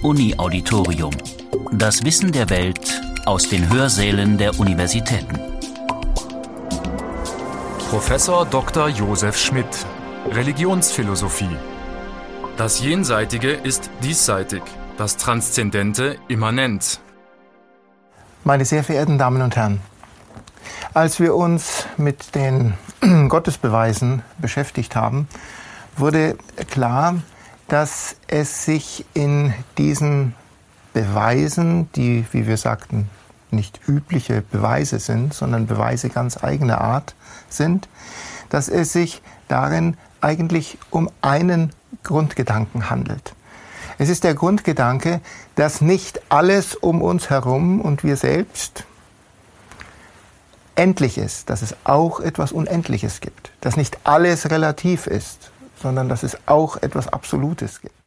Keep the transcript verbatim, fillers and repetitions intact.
Uni-Auditorium. Das Wissen der Welt aus den Hörsälen der Universitäten. Professor Doktor Josef Schmidt, Religionsphilosophie. Das Jenseitige ist diesseitig, das Transzendente immanent. Meine sehr verehrten Damen und Herren, als wir uns mit den Gottesbeweisen beschäftigt haben, wurde klar, dass es sich in diesen Beweisen, die, wie wir sagten, nicht übliche Beweise sind, sondern Beweise ganz eigener Art sind, dass es sich darin eigentlich um einen Grundgedanken handelt. Es ist der Grundgedanke, dass nicht alles um uns herum und wir selbst endlich ist, dass es auch etwas Unendliches gibt, dass nicht alles relativ ist, sondern dass es auch etwas Absolutes gibt.